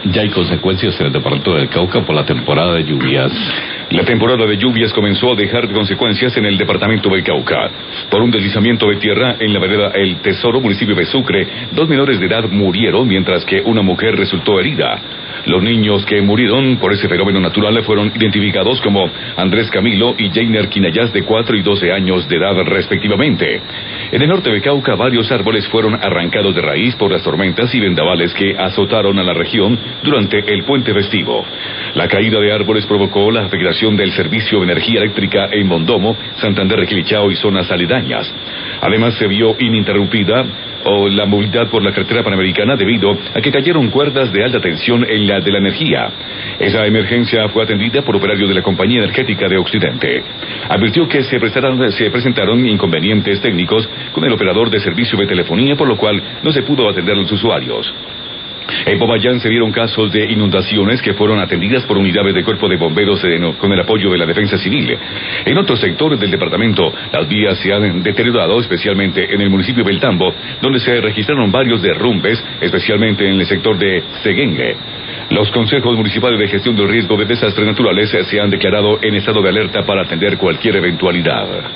Ya hay consecuencias en el departamento del Cauca por la temporada de lluvias. La temporada de lluvias comenzó a dejar consecuencias en el departamento del Cauca. Por un deslizamiento de tierra en la vereda El Tesoro, municipio de Sucre, 2 menores de edad murieron mientras que una mujer resultó herida. Los niños que murieron por ese fenómeno natural fueron identificados como Andrés Camilo y Jainer Quinayas, de 4 y 12 años de edad respectivamente. En el norte de Cauca, varios árboles fueron arrancados de raíz por las tormentas y vendavales que azotaron a la región durante el puente festivo. La caída de árboles provocó la afectación del servicio de energía eléctrica en Mondomo, Santander, Quilichao y zonas aledañas. Además, se vio ininterrumpida la movilidad por la carretera panamericana debido a que cayeron cuerdas de alta tensión en la de la energía. Esa emergencia fue atendida por operarios de la Compañía Energética de Occidente. Advirtió que se presentaron inconvenientes técnicos con el operador de servicio de telefonía, por lo cual no se pudo atender a los usuarios. En Popayán se dieron casos de inundaciones que fueron atendidas por unidades del Cuerpo de Bomberos con el apoyo de la Defensa Civil. En otros sectores del departamento, las vías se han deteriorado, especialmente en el municipio de Beltambo, donde se registraron varios derrumbes, especialmente en el sector de Seguengue. Los consejos municipales de gestión del riesgo de desastres naturales se han declarado en estado de alerta para atender cualquier eventualidad.